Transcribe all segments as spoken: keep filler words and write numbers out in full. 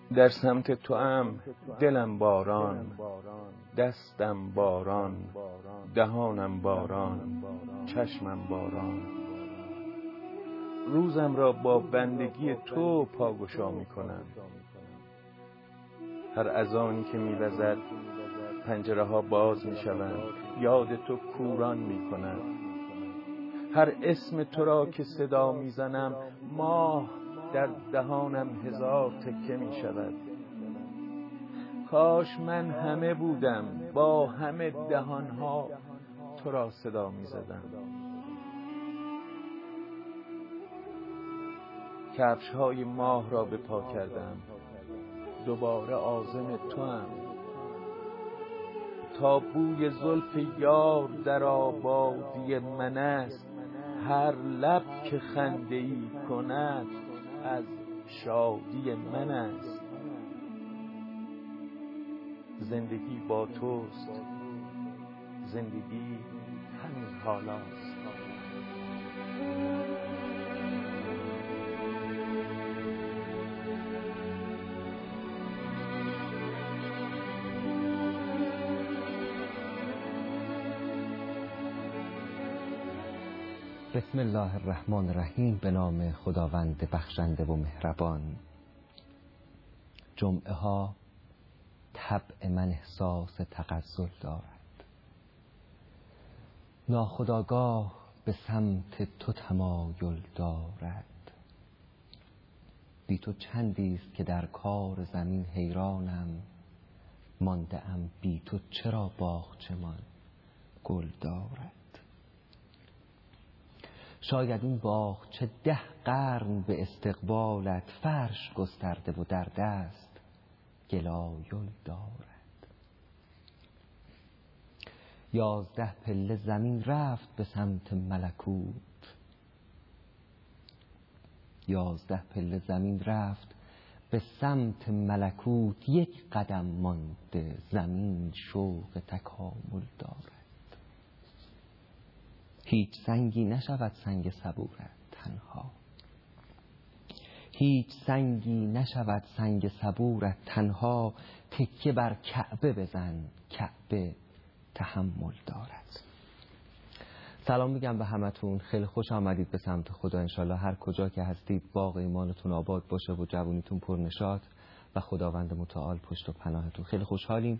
در سمت تو ام دلم باران، دستم باران، دهانم باران، چشمم باران. روزم را با بندگی تو پاگشا می کنم. هر اذانی که می وزد پنجره ها باز می شوند، یاد تو کوران می کند. هر اسم تو را که صدا می زنم ماه در دهانم هزار تکه می شود. کاش من همه بودم با همه دهانها تو را صدا می زدم. کفش های ماه را به پا کردم، دوباره عازم تو ام. تا بوی زلف یار در آبادی من است، هر لب که خنده ای کند از شادی من است. زندگی با توست، زندگی همین حالاست. بسم الله الرحمن الرحیم. به نام خداوند بخشنده و مهربان. جمعه ها طبع من احساس تغزل دارد، ناخودآگاه به سمت تو تمایل دارد. بی تو چندی است که در کار زمین حیرانم، مانده ام بی تو چرا باغچه‌مان گل دارد. شاید این باغچه ده قرن به استقبالت فرش گسترده و در دست گلایل دارد. یازده پله زمین رفت به سمت ملکوت، یازده پله زمین رفت به سمت ملکوت. یک قدم مانده زمین شوق تکامل دارد. هیچ سنگی نشود سنگ صبورت تنها، هیچ سنگی نشود سنگ صبورت تنها. تکیه بر کعبه بزن، کعبه تحمل دارد. سلام میگم به همتون، خیلی خوش آمدید به سمت خدا. انشالله هر کجا که هستید باغ ایمانتون آباد باشه و جوانیتون پرنشاط و خداوند متعال پشت و پناهتون. خیلی خوشحالیم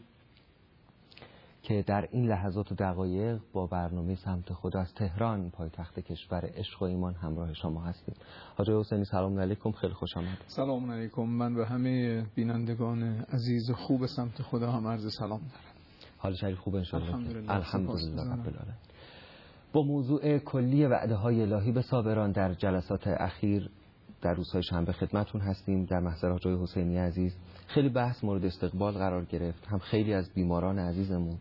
که در این لحظات و دقایق با برنامه سمت خدا از تهران پایتخت کشور عشق و ایمان همراه شما هستیم. حاج حسینی سلام علیکم، خیلی خوش آمد. سلام علیکم. من به همه بینندگان عزیز خوب سمت خدا هم عرض سلام دارم. حال شریف خوب ان شاء الله؟ الحمدلله, الحمدلله رب العالمین. با موضوع کلی وعده های الهی به صابران در جلسات اخیر در روزهای شنبه خدمتون هستیم در محضر حاج حسینی عزیز. خیلی بحث مورد استقبال قرار گرفت، هم خیلی از بیماران عزیزمون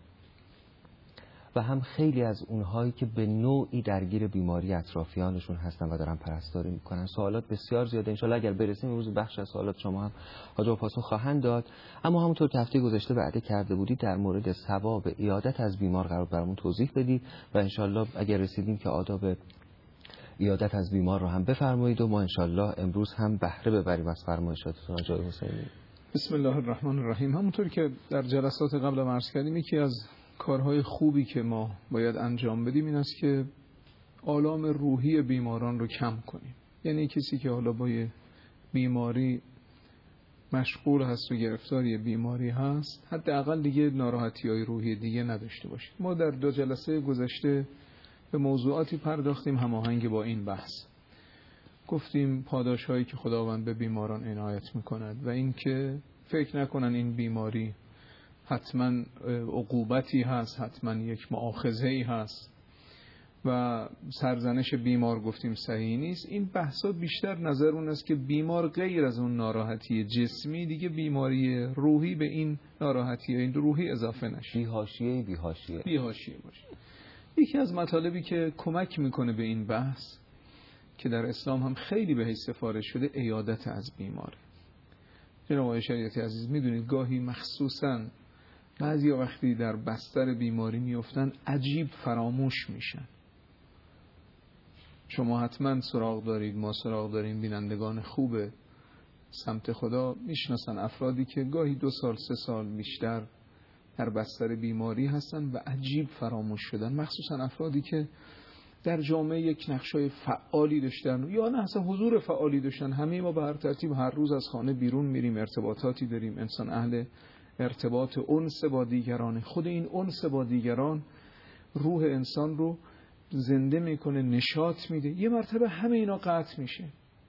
و هم خیلی از اونهایی که به نوعی درگیر بیماری اطرافیانشون هستن و دارن پرستاری میکنن. سوالات بسیار زیاده، انشالله اگر برسیم امروز بخش از سوالات شما هم حاجا پاسخ خواهند داد. اما همونطور که هفته گذشته وعده کرده بودید در مورد ثواب عیادت از بیمار قرار برامون توضیح بدید و انشالله اگر رسیدیم که آداب عیادت از بیمار رو هم بفرمایید و ما انشالله امروز هم بهره ببریم از فرمایشاتتون حاج حسینی. بسم الله الرحمن الرحیم. همونطور که در جلسات قبل عرض کردیم، یکی از کارهای خوبی که ما باید انجام بدیم این است که آلام روحی بیماران رو کم کنیم. یعنی کسی که حالا با یه بیماری مشغول هست و گرفتاری بیماری هست، حداقل دیگه ناراحتی‌های روحی دیگه نداشته باشه. ما در دو جلسه گذشته به موضوعاتی پرداختیم هماهنگ با این بحث. گفتیم پاداش‌هایی که خداوند به بیماران عنایت می‌کند و این که فکر نکنن این بیماری حتما عقوبتی هست، حتما یک مؤاخذه‌ای هست و سرزنش بیمار گفتیم صحیح نیست. این بحثا بیشتر نظر اون است که بیمار غیر از اون ناراحتی جسمی دیگه بیماری روحی به این ناراحتی این روحی اضافه نشه، بی‌حاشیه بی‌حاشیه بی‌حاشیه باشه. یکی از مطالبی که کمک میکنه به این بحث که در اسلام هم خیلی بهش سفارش شده، عیادت از بیمار. جناب آقای شریعتی عزیز میدونید گاهی مخصوصاً بعضی وقتی در بستر بیماری میفتن عجیب فراموش میشن. شما حتما سراغ دارید، ما سراغ داریم، بینندگان خوبه سمت خدا میشناسن افرادی که گاهی دو سال سه سال بیشتر در بستر بیماری هستن و عجیب فراموش شدن، مخصوصا افرادی که در جامعه یک نقشای فعالی داشتن یا نه اصلا حضور فعالی داشتن. همه ما به هر ترتیب هر روز از خانه بیرون میریم، ارتباطاتی داریم، انسان اهل ارتباط انس با دیگرانه. خود این انس با دیگران روح انسان رو زنده میکنه، نشاط میده. یه مرتبه همه اینا قطع میشه،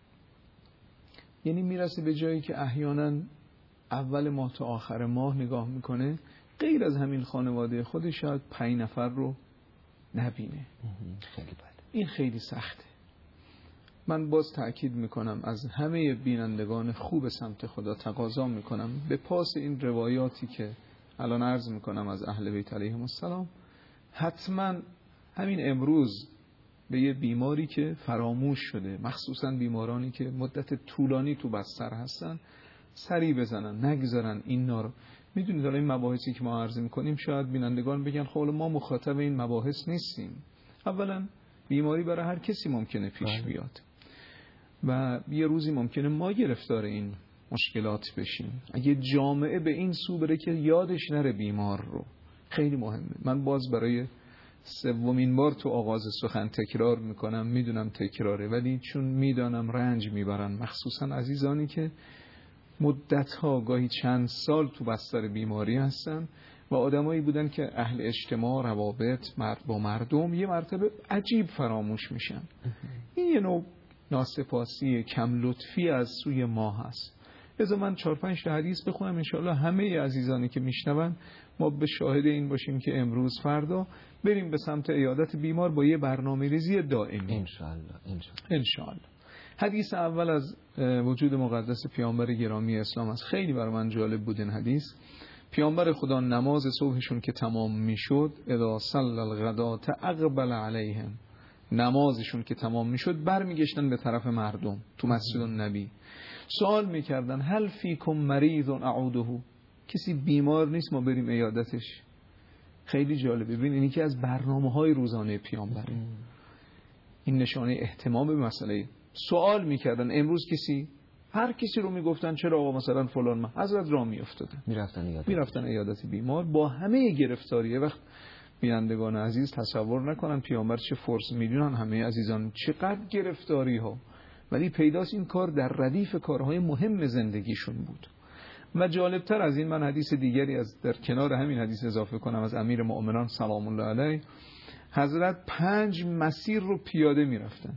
یعنی میرسه به جایی که احیانا اول ماه تا آخر ماه نگاه میکنه غیر از همین خانواده خودش شاید پنج نفر رو نبینه. خیلی بد. این خیلی سخته. من باز تأکید میکنم از همه بینندگان خوب سمت خدا تقاضا میکنم به پاس این روایاتی که الان عرض میکنم از اهل بیت علیهم السلام، حتما همین امروز به یه بیماری که فراموش شده، مخصوصا بیمارانی که مدت طولانی تو بستر هستن، سری بزنن، نگذارن این نارو. میدونید الان این مباحثی که ما عرض میکنیم شاید بینندگان بگن خب ما مخاطب این مباحث نیستیم. اولا بیماری برای هر کسی ممکنه پیش بیاد و یه روزی ممکنه ما گرفتار این مشکلات بشیم. اگه جامعه به این سو بره که یادش نره بیمار رو، خیلی مهمه. من باز برای سومین بار تو آغاز سخن تکرار میکنم، میدونم تکراره، ولی چون میدانم رنج میبرن، مخصوصا عزیزانی که مدتها گاهی چند سال تو بستر بیماری هستن و آدمایی بودن که اهل اجتماع، روابط مرد با مردم یه مرتبه عجیب فراموش میشن. این یه نوع ناسپاسی، کم لطفی از سوی ما هست. لذا من چهار پنج تا حدیث بخونم، انشاءالله همه عزیزانی که میشنون ما به شاهد این باشیم که امروز فردا بریم به سمت عیادت بیمار با یه برنامه ریزی دائمی انشاءالله. انشاءالله. انشاءالله. حدیث اول از وجود مقدس پیامبر گرامی اسلام است. خیلی برای من جالب بود این حدیث. پیامبر خدا نماز صبحشون که تمام میشد، اذا صلی الغداة اقبل علیهم، نمازشون که تمام میشد برمیگشتن به طرف مردم تو مسجد النبی، سوال میکردن هل فیکم مریض اعوده، کسی بیمار نیست ما بریم عیادتش. خیلی جالبه. ببین اینی که از برنامه‌های روزانه پیامبره. این نشانه اهتمام به مسئله. سوال میکردن امروز کسی، هر کسی رو میگفتن چرا آقا مثلا فلان ما حضرت را میافتادن، میرفتن عیادت میرفتن عیادت بیمار با همه گرفتاریه. وقت بینندگان عزیز تصور نکنن پیامبر چه فرص، میدونن همه عزیزان چقدر گرفتاری ها، ولی پیداست این کار در ردیف کارهای مهم زندگیشون بود. و جالبتر از این من حدیث دیگری از در کنار همین حدیث اضافه کنم از امیر مؤمنان سلام الله علیه. حضرت پنج مسیر رو پیاده میرفتن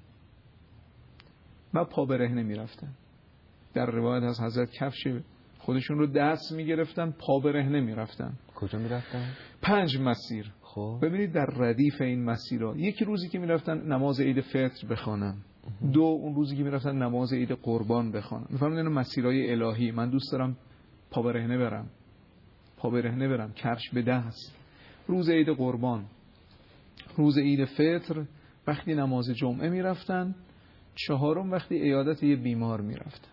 و پا برهنه میرفتن. در روایت از حضرت کفش خودشون رو دست میگرفتن، پا برهنه میرفتن. کجا میرفتن؟ پنج مسیر. خب ببینید در ردیف این مسیرها، یکی روزی که میرفتن نماز عید فطر بخوانن، دو اون روزی که میرفتن نماز عید قربان بخوانن. میفهمید اینا مسیرهای الهی. من دوست دارم پا برهنه برم، پا برهنه برم، کفش به دست. روز عید قربان، روز عید فطر وقتی نماز جمعه میرفتن، چهارم وقتی عیادت یه بیمار میرفتن.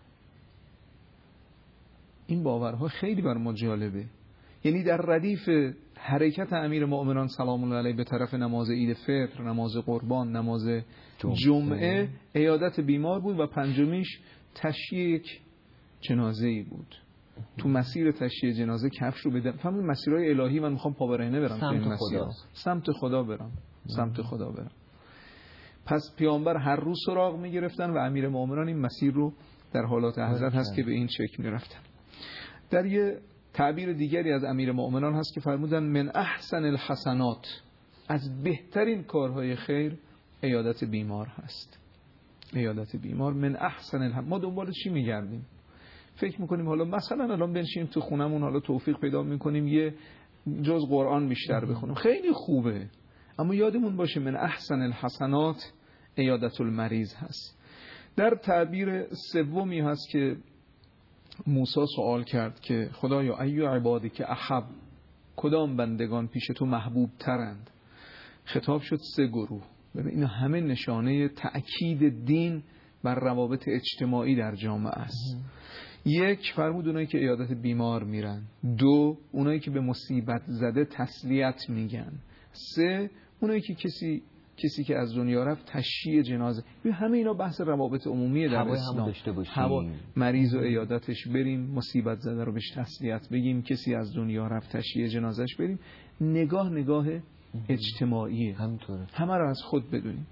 این باورها خیلی بر ما جالبه. یعنی در ردیف حرکت امیر مؤمنان سلام الله علیه به طرف نماز عید فطر، نماز قربان، نماز جمعه, جمعه عیادت بیمار بود و پنجمیش تشییع یک جنازه‌ای بود. تو مسیر تشییع جنازه کفش رو بدم. فهمید مسیرهای الهی. من میخوام پا برهنه برم سمت تو این خدا. سمت خدا برم، سمت خدا برم. پس پیامبر هر روز سراغ میگرفتن و امیر مؤمنان این مسیر رو در حالات حضرت هست که به این شکل میرفتن. در یه تعبیر دیگری از امیر مؤمنان هست که فرمودن من احسن الحسنات، از بهترین کارهای خیر عیادت بیمار هست. عیادت بیمار من احسن الحسنات. ما دنبال چی میگردیم؟ فکر میکنیم حالا مثلا الان بنشینیم تو خونمون، حالا توفیق پیدا میکنیم یه جز قرآن بیشتر بخونیم، خیلی خوبه، اما یادمون باشه من احسن الحسنات عیادت المریض هست. در تعبیر سومی هست که موسی سوال کرد که خدایا ایو عبادی که احب، کدام بندگان پیش تو محبوب ترند؟ خطاب شد سه گروه. ببین این همه نشانه تأکید دین بر روابط اجتماعی در جامعه است. یک، فرمود اونایی که عیادت بیمار میرن. دو، اونایی که به مصیبت زده تسلیت میگن. سه، اونایی که کسی کسی که از دنیا رفت تشییع جنازه. همه اینا بحث روابط عمومیه در اسلام. هوا مریض و عیادتش بریم، مصیبت زده رو بهش تسلیت بگیم، کسی از دنیا رفت تشییع جنازش بریم. نگاه نگاه اجتماعیه، همینطوره. همه رو از خود بدونیم.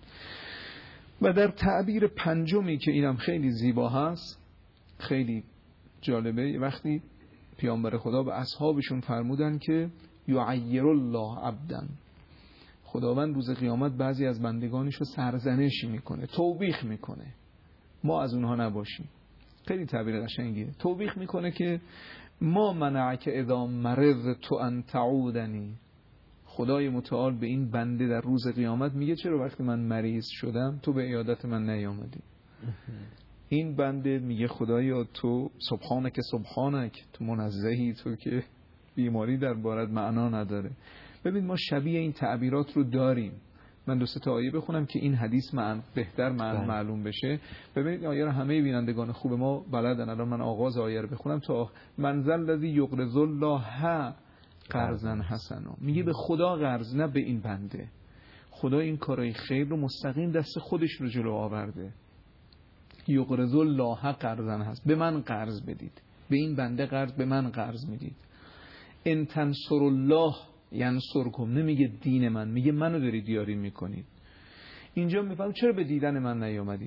و در تعبیر پنجمی که اینم خیلی زیبا هست، خیلی جالبه، وقتی پیامبر خدا به اصحابشون فرمودن که یعیر الله عبدن، خداوند روز قیامت بعضی از بندگانش رو سرزنش میکنه، توبیخ میکنه، ما از اونها نباشیم. خیلی تعبیر قشنگیه. توبیخ میکنه که ما منعک اذا مرض تو ان تعودنی، خدای متعال به این بنده در روز قیامت میگه چرا وقتی من مریض شدم تو به عیادت من نیامدی؟ این بنده میگه خدایا تو سبحانک سبحانک، تو منزهی، تو که بیماری در بارت معنا نداره. ببین ما شبیه این تعبیرات رو داریم. من دو سه تا آیه بخونم که این حدیث معن بهتر معن معلوم بشه. ببینید آیه رو همه بینندگان خوب ما بلدن. الان من آغاز آیه رو بخونم تا منزل الذی یقرض الله قرضا حسنا، میگه به خدا قرض، نه به این بنده. خدا این کارهای خیر رو مستقیم دست خودش رو جلو آورده. یقرض الله قرضا هست، به من قرض بدید، به این بنده قرض، به من قرض میدید. ان تنصر الله ینصرکم، نمیگه دین من، میگه منو دارید یاری میکنید. اینجا میفهم چرا به دیدن من نیامدی؟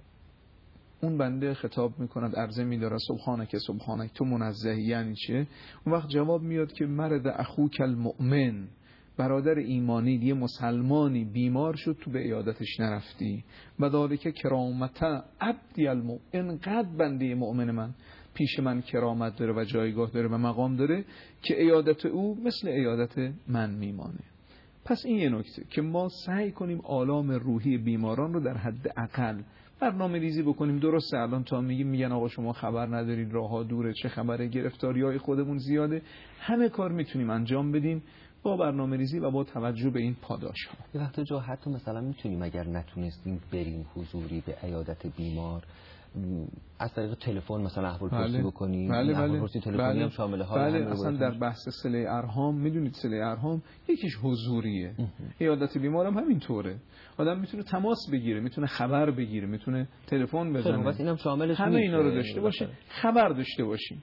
اون بنده خطاب میکند، عرضه میداره سبحانک سبحانک، تو منزهی. یعنی چه؟ اون وقت جواب میاد که مرض اخوک المؤمن، برادر ایمانی یه مسلمانی بیمار شد تو به عیادتش نرفتی. و ذالک کرامت عبدی المؤمن، انقدر بنده مؤمن من پیش من کرامت داره و جایگاه داره و مقام داره که عیادت او مثل عیادت من میمانه. پس این یه نکته که ما سعی کنیم آلام روحی بیماران رو در حد اقل برنامه ریزی بکنیم. درسته الان تا میگیم میگن آقا شما خبر ندارید، راه ها دوره، چه خبره، گرفتاری های خودمون زیاده. همه کار میتونیم انجام بدیم با برنامه ریزی و با توجه به این پاداش ها. یه وقت جا حتی مثلا میتونیم اگر نتونستیم بریم حضوری به عیادت بیمار، از طریق تلفن مثلا احوال پرسی بله. بکنیم. بله بله. احوال پرسی تلفنی بله. هم شامل های بله. همه اصلا در بحث صله ارحام میدونید صله ارحام یکیش حضوریه. عیادت بیمار هم همینطوره. آدم میتونه تماس بگیره، میتونه خبر بگیره، میتونه تلفن بزنه. بس اینم شاملش همه اینا رو داشته باشه، خبر داشته باشیم.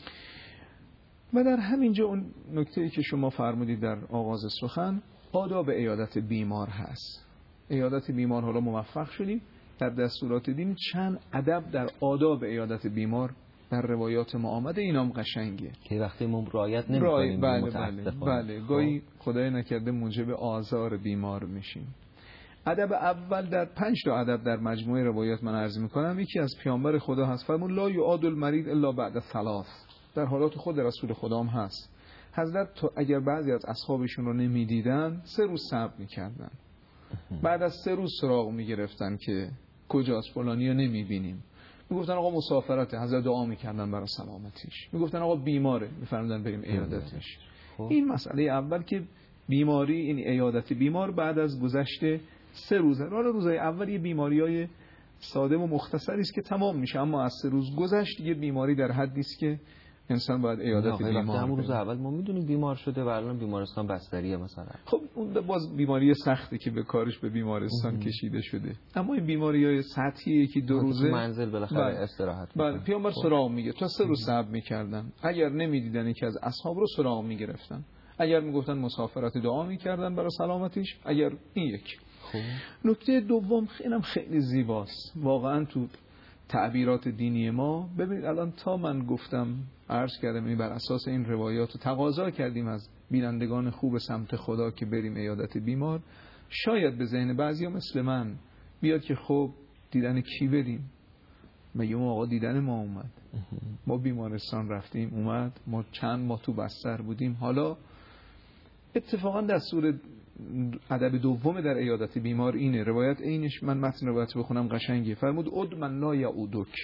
و در همینجا اون نکته‌ای که شما فرمودید در آغاز سخن، آداب عیادت بیمار هست. عیادت بیمار حالا موفق شدیم در دستورات دین چند ادب در آداب عیادت بیمار در روایات ما آمده. اینام قشنگه که وقتی ما رعایت نمی‌کنیم. بله بله بله گاهی خدای نکرده موجب آزار بیمار میشیم. ادب اول در پنج تا ادب در مجموعه روایات من عرض میکنم. یکی از پیامبر خدا هست، فرمود لا یعاد المرید الا بعد ثلاث. در حالات خود رسول خدا هم هست. حضرت اگر بعضی از اصحابشون رو نمیدیدن سه روز صبر میکردن، بعد از سه روز سراغ میگرفتن که کجاست فلانی رو نمیبینیم، میگفتن آقا مسافرته، حضرت دعا میکردن برای سلامتیش، میگفتن آقا بیماره، میفرمودن بریم عیادتش. این مسئله اول که بیماری، این عیادت بیمار بعد از گذشت سه روزه. حالا روزهای اول یه بیماریای ساده و مختصری است که تمام میشه، اما از سه روز گذشت یه بیماری در حدی است که انسان باید عیادت بیمار. همون روز اول ما میدونیم بیمار شده و الان بیمارستان بستریه مثلا. خب اون باز بیماری سختی که به کارش به بیمارستان کشیده شده. اما این بیماریای سطحی که دو روزه منزل بالاخره استراحت. بله پیامبر سراغ میگه تا سه روز صبر میکردن. اگر نمیدیدن یکی از اصحاب رو سراغ میگرفتن. اگر میگفتن مسافرت دعا میکردن برای سلامتیش. اگر این یک. نکته دوم اینم خیلی زیباست واقعا تو تعبیرات دینی ما. ببینید الان تا من گفتم عرض کردم این بر اساس این روایات رو تقاضا کردیم از بینندگان خوب سمت خدا که بریم عیادت بیمار. شاید به ذهن بعضیا مثل من بیاد که خب دیدن کی بریم؟ مگه ما آقا دیدن ما اومد؟ ما بیمارستان رفتیم اومد، ما چند ماه تو بستر بودیم. حالا اتفاقا دستور ادب دوم در عیادت بیمار اینه. روایت اینش من متن روایت بخونم قشنگه. فرمود اد من لا یعودک،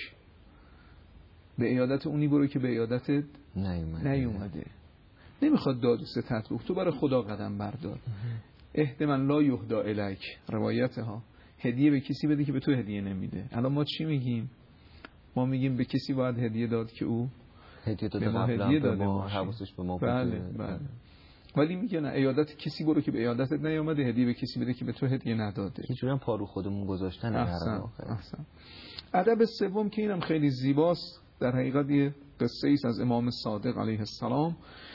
به عیادت اونی برو که به عیادتت نیومده. نیومده. نمیخواد داد و ستد بگو، تو برای خدا قدم بردار. اهد من لا یهدا الیک، روایت ها هدیه به کسی بده که به تو هدیه نمیده. الان ما چی میگیم؟ ما میگیم به کسی باید هدیه داد که او هدیه داده به ما قبلا هدیه به داده ما، باشه. حواسش به ما بله بوده. بله. ولی میگه نه، عیادت کسی برو که به عیادتت نیامده، هدیه به کسی بده که به تو هدیه نداده. یه جوری هم پارو خودمون گذاشتن. احسن احسن. ادب سوم که اینم خیلی زیباست، در حقیقت یه قصه ایست از امام صادق علیه السلام.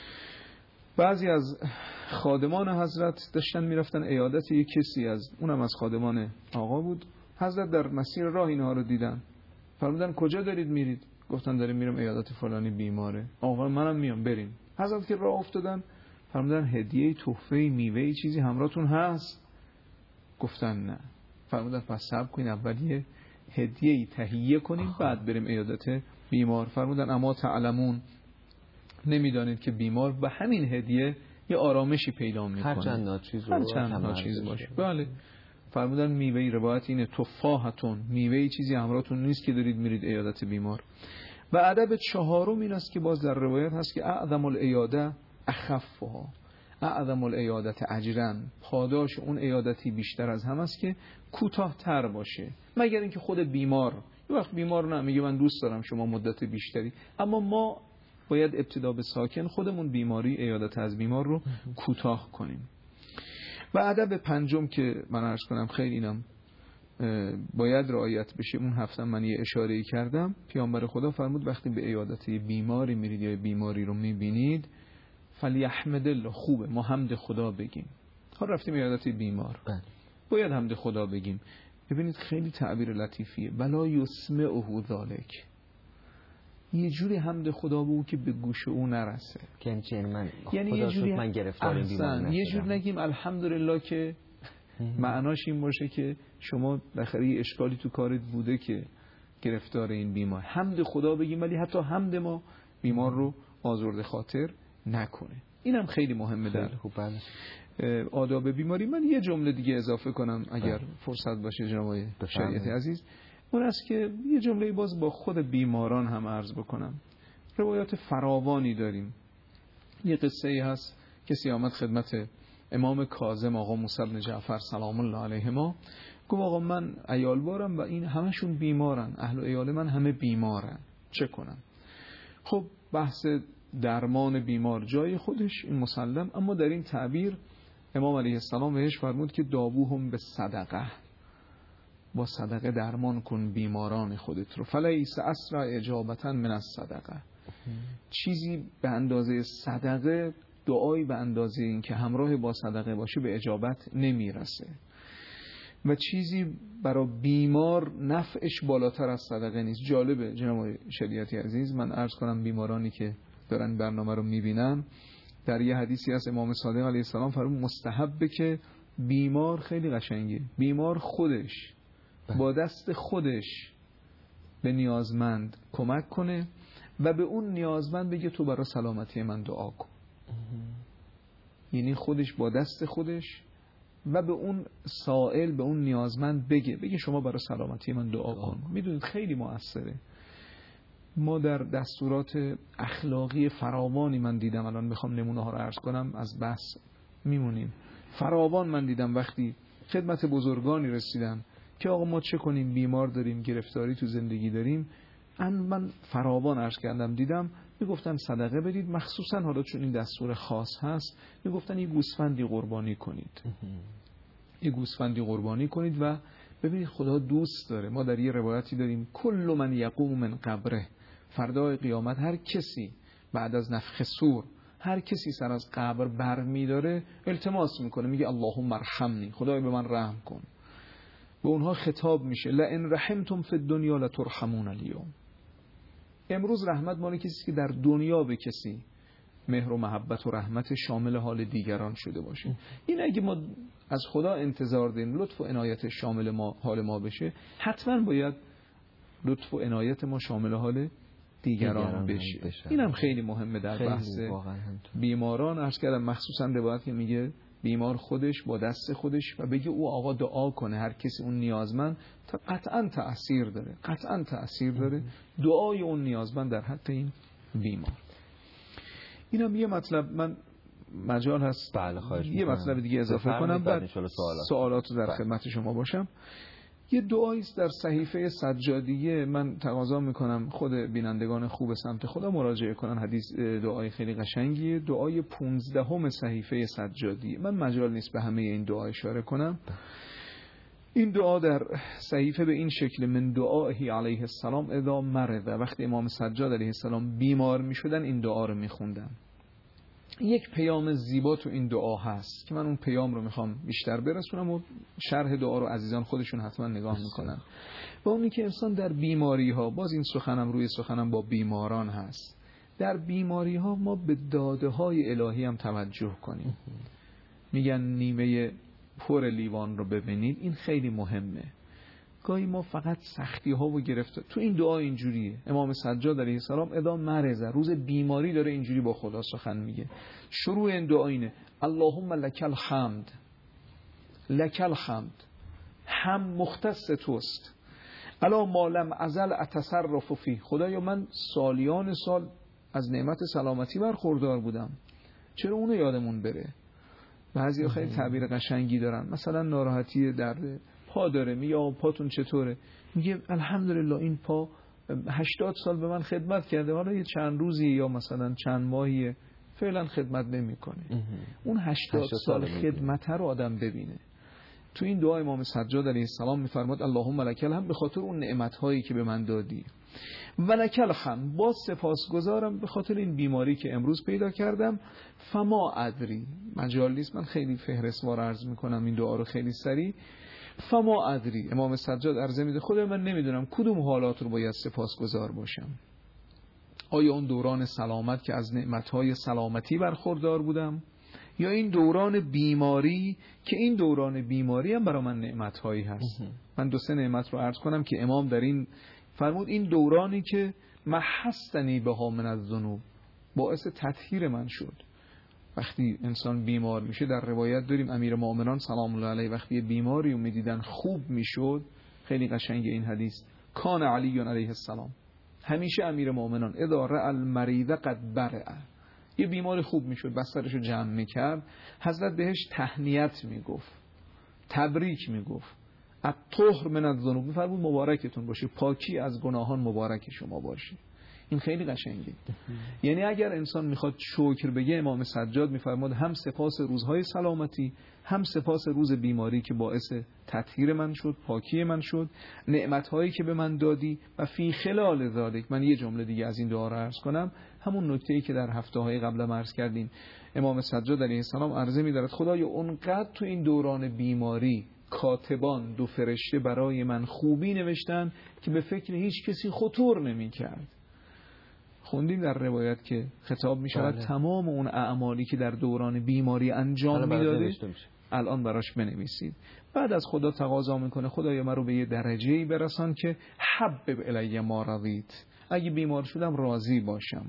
بعضی از خادمان حضرت داشتن میرفتن عیادت یک کسی، از اونم از خادمان آقا بود. حضرت در مسیر راه اینها رو دیدن، فرمودن کجا دارید میرید؟ گفتن داریم میرم عیادت فلانی بیماره. آقا منم میام، بریم. حضرت که راه افتادن فرمودن هدیه، تحفه، میوه، چیزی همراهتون هست؟ گفتن نه. فرمودن پس صبر کنین، اول یه هدیه تهیه کنیم بعد بریم عیادت بیمار. فرمودن اما تعلمون، نمیدانید که بیمار به همین هدیه یه آرامشی پیدا میکنه، هر چند ناچیز هر چند ناچیز باشه. بله. فرمودن میوه، روایت اینه تفاحتون، میوه چیزی همراهتون نیست که دارید میرید عیادت بیمار. و ادب چهارم این است که باز در روایت هست که اعظم العیاده اخفها، اعظم العیاده اجرا، پاداش اون عیادتی بیشتر از هم است که کوتاه‌تر باشه، مگر اینکه خود بیمار یه وقت بیمار نه میگه من دوست دارم شما مدت بیشتری، اما ما باید ابتدا به ساکن خودمون بیماری، عیادت از بیمار رو کوتاه کنیم. و ادب پنجم که من عرض کنم خیلی اینم باید رعایت بشه، اون هفته من یه اشاره‌ای کردم، پیامبر خدا فرمود وقتی به عیادت بیماری میرید یا بیماری رو میبینید فلیحمد الله، خوبه ما حمد خدا بگیم. ها رفتیم عیادت بیمار بله. باید حمد خدا بگیم. ببینید خیلی تعبیر لطیفیه، ولا یسمعه ذالک، یه جوری حمد خدا بگو که به گوش او نرسه، یعنی من یعنی یه جوری من گرفتار این بیماری نشدم، یه جور نگیم الحمدلله که معناش این باشه که شما بالاخره یه اشکالی تو کارت بوده که گرفتار این بیمار. حمد خدا بگیم ولی حتی حمد ما بیمار رو آزرده خاطر نکنه. اینم خیلی مهمه در آداب بیماری. من یه جمله دیگه اضافه کنم اگر فرصت باشه جناب شریعتی عزیز، اون است که یه جمله باز با خود بیماران هم عرض بکنم. روایات فراوانی داریم. یه قصه ای هست، کسی آمد خدمت امام کاظم آقا موسی بن جعفر سلام الله علیهما، گفت آقا من عیالوارم و این همشون بیمارن، اهل و عیال من همه بیمارن، چه کنم؟ خب بحث درمان بیمار جای خودش این مسلم، اما در این تعبیر امام علیه السلام بهش فرمود که داووهم به صدقه، با صدقه درمان کن بیماران خودت رو. فلیس اسرع اجابتا من الصدقه، چیزی به اندازه صدقه، دعایی به اندازه این که همراه با صدقه باشه به اجابت نمیرسه، و چیزی برای بیمار نفعش بالاتر از صدقه نیست. جالبه جناب شریعتی عزیز، من عرض کنم بیمارانی که دارن برنامه رو میبینن، در یه حدیثی از امام صادق علیه السلام فرمود مستحبه که بیمار، خیلی قشنگه، بیمار خودش با دست خودش به نیازمند کمک کنه و به اون نیازمند بگه تو برای سلامتی من دعا کن. یعنی خودش با دست خودش و به اون سائل، به اون نیازمند بگه بگه شما برای سلامتی من دعا کن. میدونید خیلی مؤثره. ما در دستورات اخلاقی فراوانی من دیدم، الان میخوام نمونه ها رو عرض کنم، از بحث میمونیم. فراوان من دیدم وقتی خدمت بزرگانی رسیدن که آقا ما چه کنیم، بیمار داریم، گرفتاری تو زندگی داریم، من فراوان عرض کردم دیدم میگفتن صدقه بدید، مخصوصا حالا چون این دستور خاص هست میگفتن یه گوسفندی قربانی کنید، یه گوسفندی قربانی کنید و ببینید خدا دوست داره. ما در یه روایتی داریم کل من یقوم من قبره، فردای قیامت هر کسی بعد از نفخ صور، هر کسی سر از قبر بر میداره التماس میکنه، میگه اللهم ارحمنی، خدای به من رحم کن. به اونها خطاب میشه لئن رحمتم فی الدنیا لترحمون اليوم، امروز رحمت مال کسی که در دنیا به کسی مهر و محبت و رحمت شامل حال دیگران شده باشه. این اگه ما از خدا انتظار داریم لطف و عنایت شامل ما حال ما بشه، حتما باید لطف و عنایت ما شامل حال دیگران, دیگران بشه. بشه. اینم خیلی مهمه در بحث بیماران. عرض کردم مخصوصا روایت که میگه بیمار خودش با دست خودش و بگه او آقا دعا کنه، هر کسی اون نیازمند، تا قطعا تأثیر داره، قطعا تأثیر داره دعای اون نیازمند در حق این بیمار. اینم یه مطلب، من مجال هست بله خواهش یه مطلب دیگه اضافه کنم بعد سوالات رو در خدمت شما باشم. یه دعایی است در صحیفه سجادیه، من تقاضا میکنم خود بینندگان خوب سمت خدا مراجعه کنن، حدیث دعای خیلی قشنگیه، دعای پونزدهم صحیفه سجادیه. من مجال نیست به همه این دعا اشاره کنم. این دعا در صحیفه به این شکل: من دعائه علیه السلام اذا مرض، وقتی امام سجاد علیه السلام بیمار میشدن این دعا رو میخوندن. یک پیام زیبا تو این دعا هست که من اون پیام رو میخوام بیشتر برسونم و شرح دعا رو عزیزان خودشون حتما نگاه میکنن. و اونی که انسان در بیماری ها، باز این سخنم روی سخنم با بیماران هست، در بیماری ها ما به داده های الهی هم توجه کنیم. میگن نیمه پر لیوان رو ببینید، این خیلی مهمه. گاهی ما فقط سختی ها و گرفته. تو این دعا اینجوریه، امام سجاد علیه السلام ادا مرزه، روز بیماری داره اینجوری با خدا سخن میگه. شروع این دعا اینه: اللهم لک الحمد، لک الحمد، هم مختص توست، الا ما لم ازل اتصرف فی. خدایا من سالیان سال از نعمت سلامتی برخوردار بودم، چرا اونو یادمون بره؟ بعضیا خیلی تعبیر قشنگی دارن، مثلا ناراحتی درد پا داره، میگه پاتون چطوره؟ میگه الحمدلله این پا هشتاد سال به من خدمت کرده، حالا یه چند روزی یا مثلا چند ماهی فعلا خدمت نمیکنه. اون هشتاد سال خدمت رو آدم ببینه. تو این دعا امام سجاد علیه السلام میفرماد اللهم لک الحمد، به خاطر اون نعمت هایی که به من دادی، و لک الحمد، باز سپاسگزارم به خاطر این بیماری که امروز پیدا کردم. فما ادری، مجال نیست من خیلی فهرستوار عرض میکنم این دعا رو خیلی سریع. فما ادری، امام سجاد عرض میده خدا من نمیدونم کدوم حالات رو باید سپاسگزار باشم. آیا اون دوران سلامت که از نعمتهای سلامتی برخوردار بودم، یا این دوران بیماری که این دوران بیماری هم برای من نعمتهایی هست. من دو سه نعمت رو عرض کنم که امام در این فرمود: این دورانی که محستنی بها من الذنوب، باعث تطهیر من شد. وقتی انسان بیمار میشه، در روایت داریم امیر مؤمنان سلام الله علیه وقتی بیماری رو میدیدن خوب میشد، خیلی قشنگه این حدیث: کان علی علیه السلام، همیشه امیر مؤمنان اذا رأى المریض قد برأ، یه بیمار خوب میشد بسترش رو جمع میکرد، حضرت بهش تهنیت میگفت، تبریک میگفت، الطهر من الذنوب، میفرمود مبارکتون باشه، پاکی از گناهان مبارک شما باشه. این خیلی قشنگه. یعنی اگر انسان میخواد شکر بگه، امام سجاد میفرماد هم سپاس روزهای سلامتی، هم سپاس روز بیماری که باعث تطهیر من شد، پاکی من شد، نعمتهایی که به من دادی. و فی خلال ذالک، من یه جمله دیگه از این دعا رو عرض کنم، همون نکته‌ای که در هفته‌های قبل عرض کردیم. امام سجاد علیه السلام عرضه می‌دارد خدایا اونقدر تو این دوران بیماری کاتبان، دو فرشته برای من خوبی نوشتن که به فکر هیچ کسی خطور نمی‌کرد. خوندیم در روایت که خطاب می شود تمام اون اعمالی که در دوران بیماری انجام می داده الان براش بنویسید. بعد از خدا تقاضا میکنه خدایا من رو به یه درجه‌ای برسان که حبب الی ما رضیت، اگه بیمار شدم راضی باشم،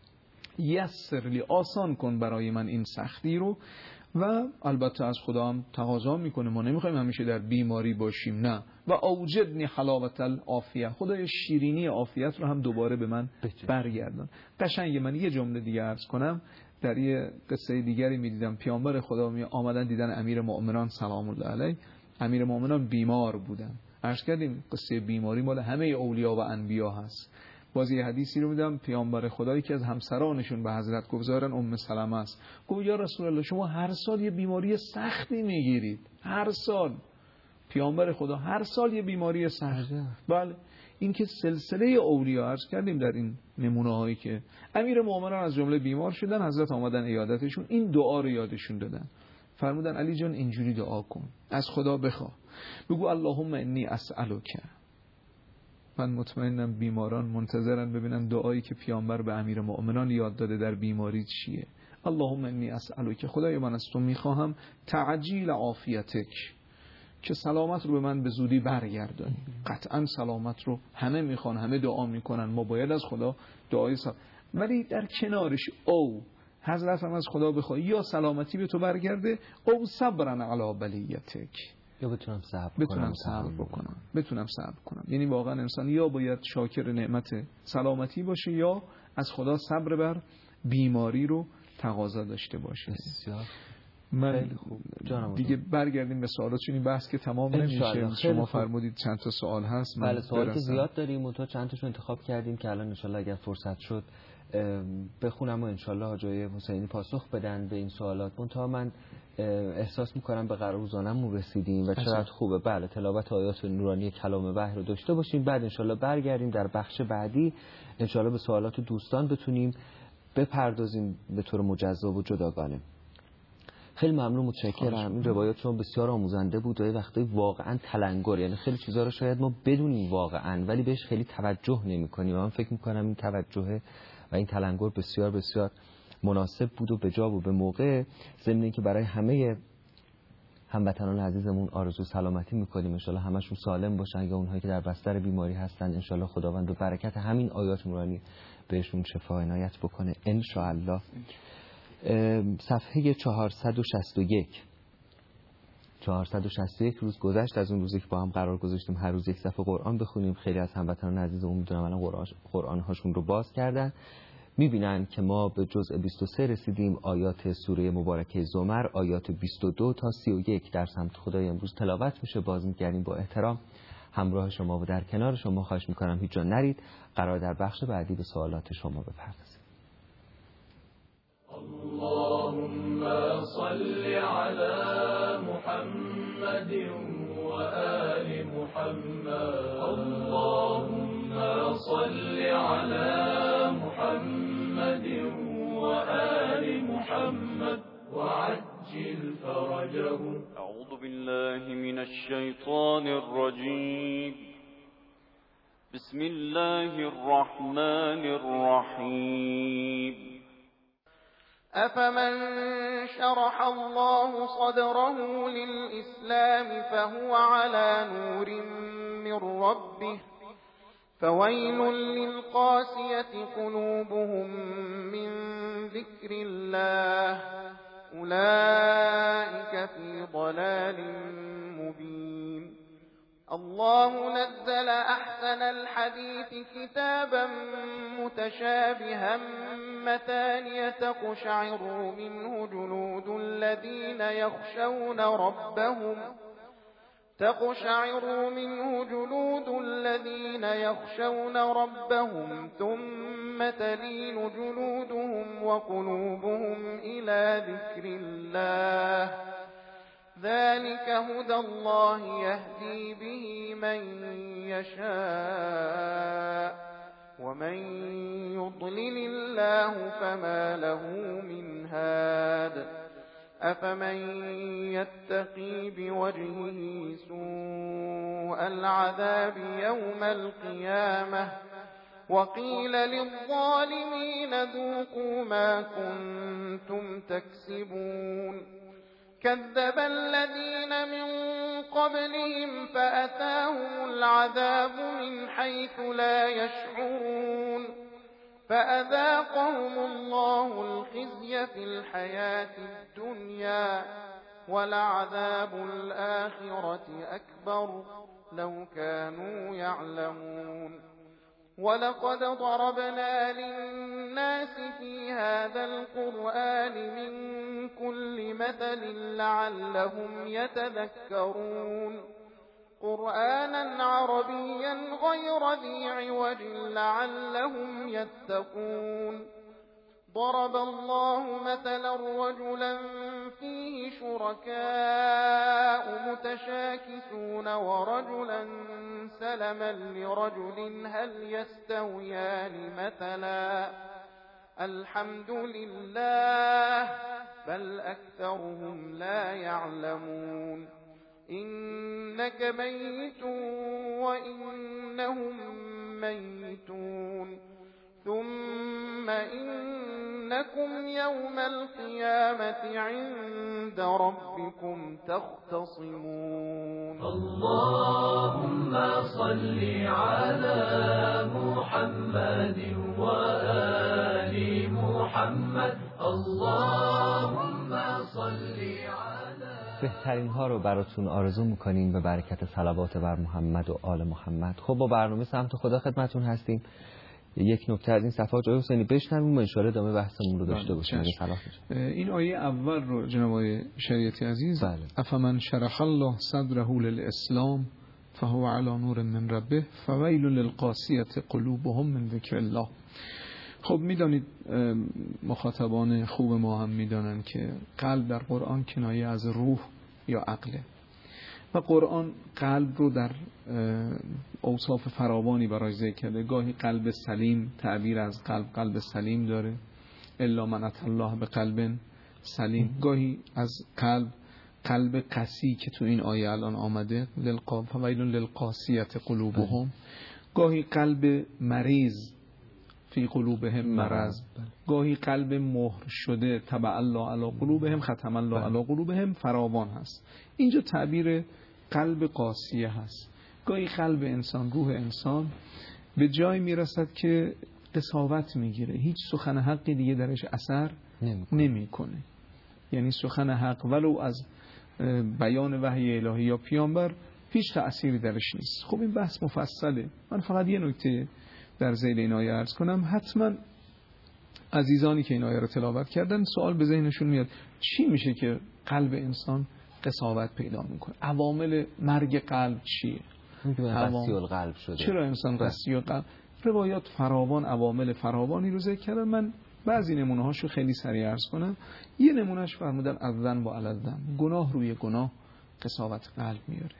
یسر لی، آسان کن برای من این سختی رو. و البته از خدا هم تقاضا میکنه، ما نمیخوایم همیشه در بیماری باشیم، نه. و اوجدنی حلاوت العافیه، خدای شیرینی عافیت رو هم دوباره به من برگردان. قشنگ من یه جمله دیگه عرض کنم، در یه قصه دیگری میدیدم پیامبر خدا می آمدن دیدن امیر مؤمنان سلام الله علیه، امیر مؤمنان بیمار بودن. عرض کردیم قصه بیماری مال همه اولیا و انبیا هست. بازی حدیثی رو میدم، پیامبر خدایی که از همسرانشون به حضرت گذارن ام سلمه است، گفت یا رسول الله شما هر سال یه بیماری سختی میگیرید، هر سال. پیامبر خدا هر سال یه بیماری سخت. بله، این که سلسله اولیا عرض کردیم در این نمونه هایی که امیر مؤمنان از جمله بیمار شدن، حضرت آمدن عیادتشون، این دعا رو یادشون دادن، فرمودن علی جان اینجوری دعا کن، از خدا بخواه، بگو اللهم انی اسألک. من مطمئنم بیماران منتظرن ببینن دعایی که پیامبر به امیر مؤمنان یاد داده در بیماری چیه. اللهم انی اسألک، خدای من از تو میخواهم تعجیل عافیتک، که سلامت رو به من به زودی برگردانی. قطعا سلامت رو همه میخوان، همه دعا میکنن، ما باید از خدا دعای سلامت، ولی در کنارش او حضرت هم از خدا بخواه یا سلامتی به تو برگرده، او صبرن علی بلیتک، یا بتونم صبر بتونم صبر بکنم بتونم صبر کنم. یعنی واقعا انسان یا باید شاکر نعمت سلامتی باشه، یا از خدا صبر بر بیماری رو تقاضا داشته باشه. بسیار. من دیگه برگردیم به سوالات، چون این بحث که تمام نمیشه. شما فرمودید چند تا سوال هست. بله سوالات زیاد داریم و تا چند تاشو انتخاب کردیم که الان انشالله اگر فرصت شد بخونم و انشالله حاجای حسینی پاسخ بدن به این سوالات. منتها من احساس میکنم به قرار روزانمون رسیدیم و چقدر خوبه بله تلاوت آیات نورانی کلام وحی رو داشته باشیم. بعد انشالله برگردیم در بخش بعدی انشالله به سوالات دوستان بتونیم بپردازیم به طور مجزا و جداگانه. خیلی ممنون، متشکرم. این روایات چون بسیار آموزنده بود و یه وقتی واقعا تلنگر، یعنی خیلی چیزا رو شاید ما بدونیم واقعا ولی بهش خیلی توجه نمی‌کنیم. من فکر می‌کنم این توجه و این تلنگر بسیار بسیار مناسب بود و به جا و به موقع، ضمن اینکه برای همه هموطنان عزیزمون آرزو سلامتی می‌کنیم، ان شاءالله همشون سالم باشن یا اونهایی که در بستر بیماری هستن ان شاءالله خداوند به برکت همین آیات نورانی بهشون شفا عنایت بکنه ان شاء الله. صفحه چهارصد و شصت و یک چهارصد و شصت و یک روز گذشت از اون روزی که با هم قرار گذاشتیم هر روز یک صفحه قرآن بخونیم. خیلی از هموطنان عزیزمون میدونم الان قرآن قرآن هاشون رو باز کردن، میبینن که ما به جزء بیست و سه رسیدیم. آیات سوره مبارکه زمر آیات بیست و دو تا سی و یک در سمت خدای امروز تلاوت میشه. باز میگردیم با احترام همراه شما و در کنار شما. خواهش میکنم هیچ جا نرید، قرار در بخش بعدی به سوالات شما بپردازیم. اللهم صل على محمد وآل محمد. اللهم صل على محمد وآل محمد وعجل فرجهم. أعوذ بالله من الشيطان الرجيم. بسم الله الرحمن الرحيم. أفمن شرح الله صدره للإسلام فهو على نور من ربه فويل للقاسية قلوبهم من ذكر الله أولئك في ضلال مبين. الله نزل أحسن الحديث كتابا متشابها مثانية تقشعر منه جلود الذين يخشون ربهم تقشعر منه جلود الذين يخشون ربهم ثم تلين جلودهم وقلوبهم إلى ذكر الله ذلك هدى الله يهدي به من يشاء ومن يضلل الله فما له من هاد. أفمن يتقي بوجهه سوء العذاب يوم القيامة وقيل للظالمين ذوقوا ما كنتم تكسبون. كذب الذين من قبلهم فأتاهم العذاب من حيث لا يشعرون فأذاقهم الله الخزي في الحياة الدنيا ولعذاب الآخرة أكبر لو كانوا يعلمون. ولقد ضربنا للناس في هذا القرآن من كل مثل لعلهم يتذكرون قرآنا عربيا غير ذي عوج لعلهم يتقون. ضرب الله مثلا رجلا فيه شركاء متشاكسون ورجلا سلما لرجل هل يستويان مثلا الحمد لله بل أكثرهم لا يعلمون. إنك ميت وإنهم ميتون ثم إنكم يوم القيامة عند ربكم تختصمون. اللهم صل على محمد وآل محمد. اللهم صل على. بهترین ها رو براتون آرزو میکنیم به برکت صلوات بر محمد و آل محمد. خب با برنامه سمت خدا خدمتون هستیم. یک نکته از این صفحات جای حسینی بشنویم و ان شاءالله ادامه بحثمون رو داشته باشیم. اگه صلاح بشه. این آیه اول رو جناب آقای شریعتی عزیز، بله. افمن شرح الله صدره للاسلام فهو علی نور من ربه فویل للقاسیة قلوبهم من ذکر الله. خب میدانید مخاطبان خوب ما هم میدانند که قلب در قرآن کنایه از روح یا عقله و قرآن قلب رو در اوصاف فراوانی برای ذکر کرده. گاهی قلب سلیم، تعبیر از قلب قلب سلیم داره، الا من اتى الله بقلب سلیم. گاهی از قلب قلب قسی که تو این آیه الان آمده، للقلب فویل للقاسیة قلوبهم. گاهی قلب مریض، فی قلوبهم مرض. گاهی قلب مهر شده، طبع الله علی قلوبهم ختم الله علی قلوبهم، فراوان هست. اینجا تعبیر قلب قاسیه هست. گاهی قلب انسان، روح انسان به جای میرسد که قساوت میگیره، هیچ سخن حقی دیگه درش اثر نمیکنه. یعنی سخن حق ولو از بیان وحی الهی یا پیامبر هیچ تأثیری درش نیست. خب این بحث مفصله. من فقط یه نکته در ذیل این آیه عرض کنم. حتما عزیزانی که این آیه رو تلاوت کردن سوال به ذهنشون میاد چی میشه که قلب انسان قساوت پیدا میکنه؟ عوامل مرگ قلب چیه؟ قسی القلب شده. چرا انسان قسی القلب؟ روایات فراوان، عوامل فراوانی رو ذکر کردن. من بعضی نمونه هاشو خیلی سریع عرض کنم. یه نمونهش فرمودن اذن با علذن، گناه روی گناه قساوت قلب میاره.